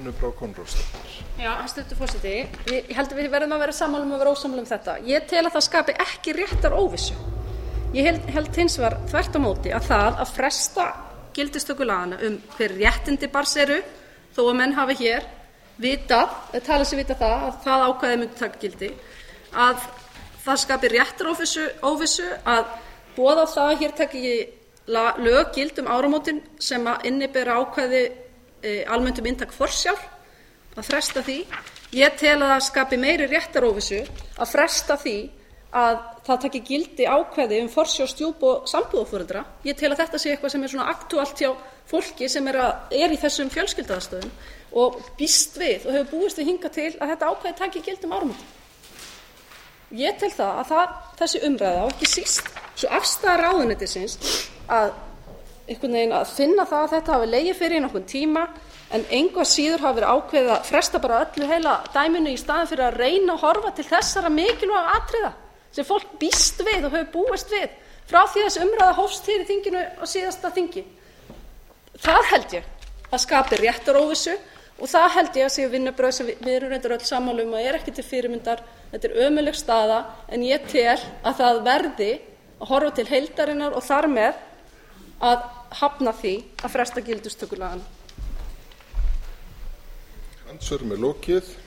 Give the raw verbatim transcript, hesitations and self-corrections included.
Já, hæstvirtur forseti, ég held að við verðum að vera sammála um að vera ósammála um þetta. Ég tel að það skapi ekki réttaróvissu. Ég held, held hins vegar þvert á móti að það að fresta gildistöku laganna um hver réttindi barns eru, þó að menn hafi hér vitað, talið sér vita það að það ákvæði myndi taka gildi, að það skapi réttaróvissu, óvissu, að boða á það að hér taki lög gild um áramótin sem að innibera ákvæði e, almennt um inntak forsjár, að fresta því. Ég tel að það skapi meiri réttaróvissu að fresta því að það taki gildi ákvæði um forsjá, stjúp og sambúðarforeldra. Ég tel að þetta sé eitthvað sem er svona aktúalt hjá fólki sem er, að, er í þessum fjölskylduaðstæðum og býst við og hefur búist við hingað til að þetta ákvæði taki gildi um áramótin. Ég tel það að það, þessi umræða og ekki síst svo afstaða ráðuneytisins að einhvern veginn að finna það að þetta hafi legið fyrir í nokkurn tíma en engu að síður hafi verið ákveðið að fresta bara öllu heila dæminu í staðinn fyrir að reyna að horfa til þessara mikilvæga atriða sem fólk býst við og hefur búist við frá því þessi umræða hófst hér í þinginu á síðasta þingi. Það held ég að skapi réttaróvissu og það held ég að séu vinnubrögð sem við, við erum reyndar öll sammála um að er ekki til fyrirmyndar. Þetta er ömurleg staða en ég tel að það verði að horfa til heildarinnar og þar með að hafna því að fresta gildistöku laganna. Andsvörum er lokið.